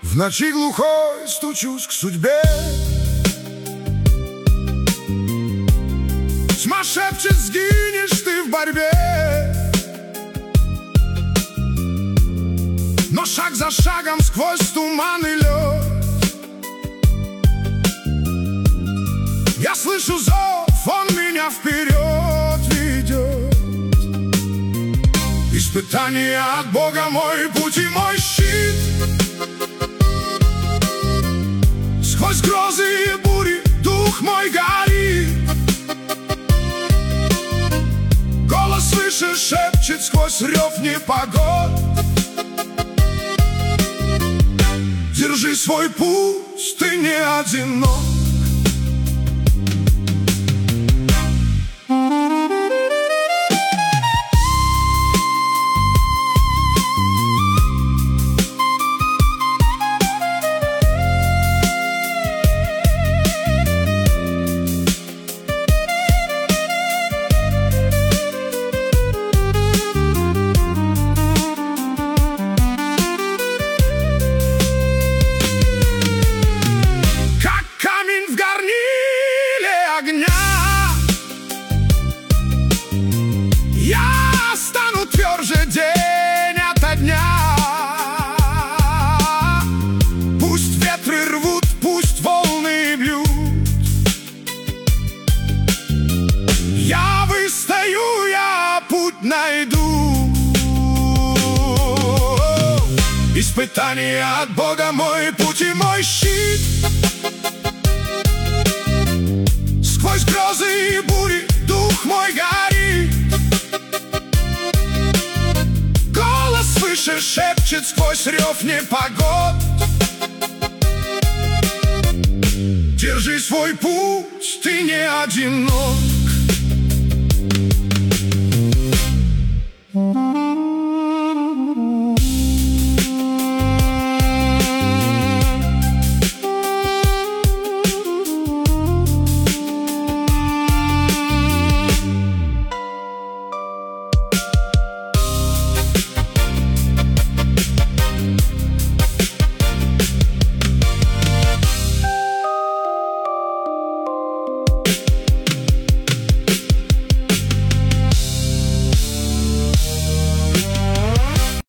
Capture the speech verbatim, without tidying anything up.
В ночи глухой стучусь к судьбе. Тьма шепчет: сгинешь ты в борьбе. Но шаг за шагом сквозь туман и лед я слышу зов, он меня вперед ведет. Испытание от Бога мой путь и мой щит. Сквозь грозы и бури дух мой горит. Голос свыше шепчет сквозь рев непогод: держи свой путь, ты не одинок. Я стану тверже день ото дня. Пусть ветры рвут, пусть волны бьют, я выстою, я путь найду. Испытание от Бога мой путь и мой щит. Сквозь грозы и бури дух мой горит. Голос свыше шепчет сквозь рев непогод: держи свой путь, ты не одинок.